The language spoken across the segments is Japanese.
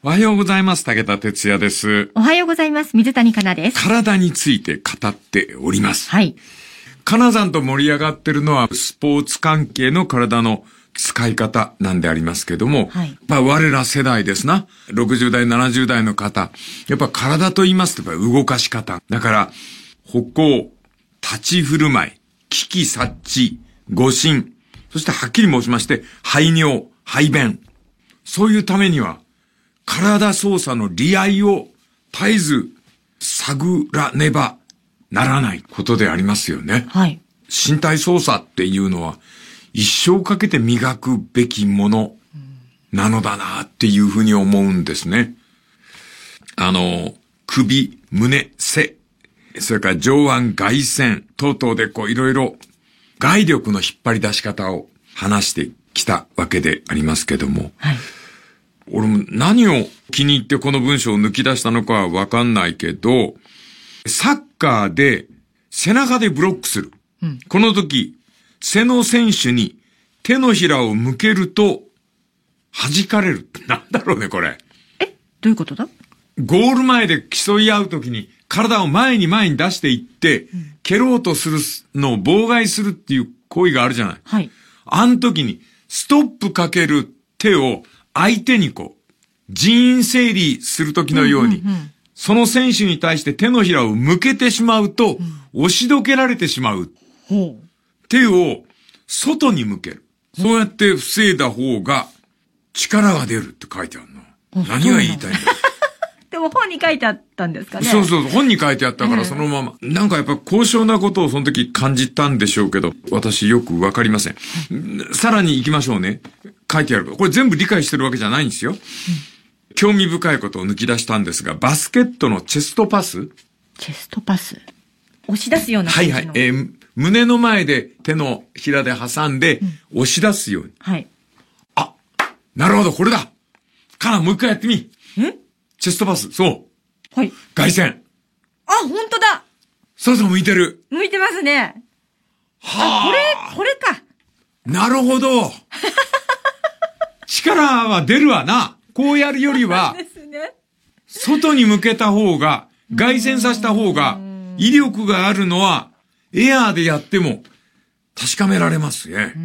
おはようございます。武田哲也です。 おはようございます。水谷香奈です。 体について語っております。 はい。 香奈さんと盛り上がってるのはスポーツ関係の体の使い方なんでありますけども、 はい。 我ら世代ですな。60代、70代の方。やっぱ体と言いますとやっぱ動かし方。だから、歩行、立ち振る舞い、危機察知、誤診、そしてはっきり申しまして、排尿、排便。そういうためには、体操作の利合を絶えず探らねばならないことでありますよね。 はい。 身体操作っていうのは一生かけて磨くべきものなのだなっていうふうに思うんですね。首、胸、背、それから上腕、外旋等々でいろいろ外力の引っ張り出し方を話してきたわけでありますけども。 はい。 俺も何を気に入ってこの文章を抜き出したのかはわかんないけど、サッカーで背中でブロックする。 うん、 この時、背の選手に手のひらを向けると弾かれる。なんだろうね、これ。 どういうことだ？ ゴール前で競い合う時に体を前に出していって、蹴ろうとするのを妨害するっていう行為があるじゃない。 はい。 あの時にストップかける手を相手に人員整理するときのように、その選手に対して手のひらを向けてしまうと、押しどけられてしまう。手を外に向ける。そうやって防いだ方が力が出るって書いてあるの。何が言いたいんだでも本に書いてあったんですかね。 そう、本に書いてあったからそのまま。なんかやっぱ高尚なことをその時感じたんでしょうけど、私よくわかりません。さらに行きましょうね。書いてある。これ全部理解してるわけじゃないんですよ。興味深いことを抜き出したんですが、バスケットのチェストパス。 チェストパス。押し出すような感じの。 はい。胸の前で手のひらで挟んで、押し出すように。 はい。 あ、なるほど、これだ。もう一回やってみ。チェストパス、そう。 はい。 外旋。 あ、本当だ。 そう、向いてる。 向いてますね。 はあ、これか。 なるほど。力は出るわな。こうやるよりは、 ですね。 外に向けた方が、外旋させた方が、威力があるのは、エアーでやっても、確かめられますね。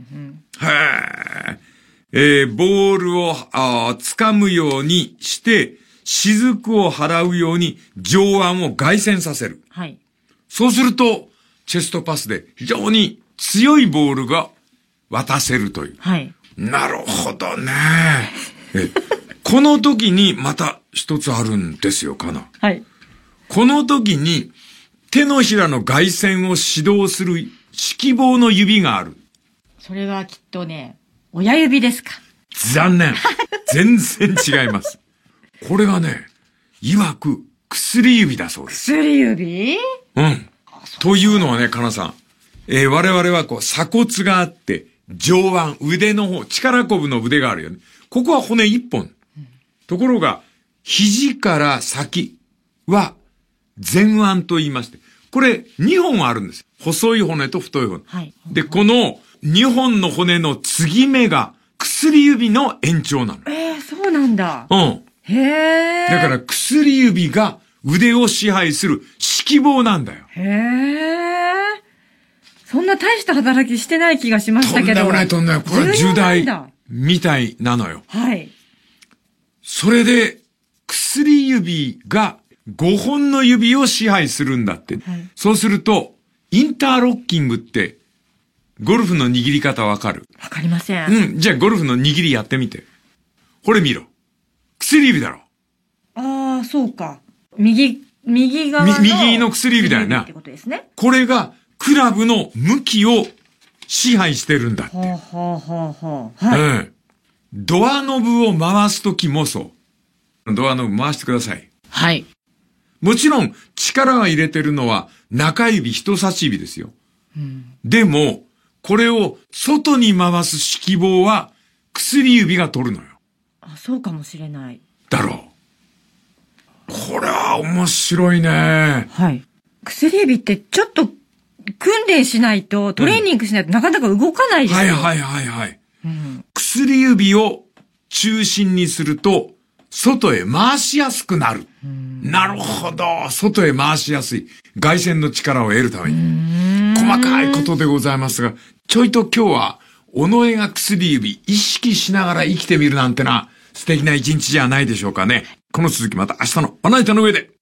へー。ボールを掴むようにして、雫を払うように上腕を外旋させる。 はい。 そうすると、チェストパスで非常に強いボールが渡せるという。 はい。 なるほどね。この時にまた一つあるんですよ、かな。 はい。 この時に手のひらの外旋を指導する指揮棒の指がある。 それはきっとね、親指ですか。 残念。全然違います。これがね、曰く薬指だそうです。 薬指？ うん。というのはね、かなさん。我々は鎖骨があって、上腕、腕の方、力こぶの腕があるよね。ここは骨一本。ところが、肘から先は前腕と言いまして、これ2本あるんです。細い骨と太い骨。 はい。 で、この2本の骨の継ぎ目が薬指の延長なの。 そうなんだ。 うん。 へー。 だから薬指が腕を支配する指揮棒なんだよ。 へー。そんな大した働きしてない気がしましたけど。 とんでもない。これは重大みたいなのよ。 はい。 それで、薬指が5本の指を支配するんだって。はい、そうすると、インターロッキングって、ゴルフの握り方わかる？ わかりません。 じゃあゴルフの握りやってみて。これ見ろ。薬指だろ。 ああ、そうか。右側の。 右の薬指だよな。 ってことですね。 これが、クラブの向きを支配してるんだって。 はい。 ドアノブを回すときもそう。ドアノブ回してください。 はい。 もちろん、力が入れてるのは中指、人差し指ですよ。でも、これを外に回す指揮棒は薬指が取るのよ。 あ、そうかもしれない。 だろう。これは面白いね。 はい。薬指ってちょっと訓練しないと、トレーニングしないとなかなか動かないですよ。 はい。薬指を中心にすると、 外へ回しやすくなる。なるほど。外へ回しやすい。外旋の力を得るために。細かいことでございますが、ちょいと今日は、尾上が薬指意識しながら生きてみるなんてな、素敵な一日じゃないでしょうかね。この続きまた明日のまな板の上で。